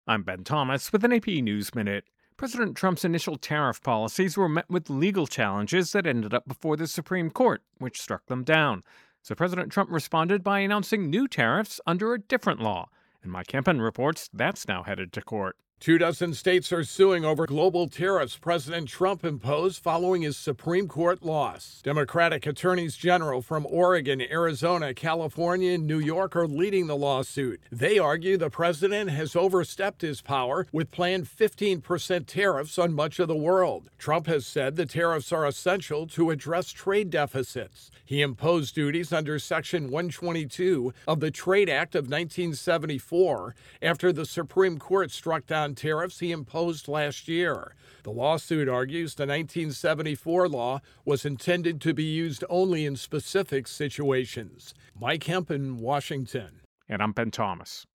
I'm Ben Thomas with an AP News Minute. President Trump's initial tariff policies were met with legal challenges that ended up before the Supreme Court, which struck them down. So President Trump responded by announcing new tariffs under a different law. And Mike Kempen reports that's now headed to court. 24 states are suing over global tariffs President Trump imposed following his Supreme Court loss. Democratic attorneys general from Oregon, Arizona, California, and New York are leading the lawsuit. They argue the president has overstepped his power with planned 15% tariffs on much of the world. Trump has said the tariffs are essential to address trade deficits. He imposed duties under Section 122 of the Trade Act of 1974 after the Supreme Court struck down tariffs he imposed last year. The lawsuit argues the 1974 law was intended to be used only in specific situations. Mike Kempen, Washington. And I'm Ben Thomas.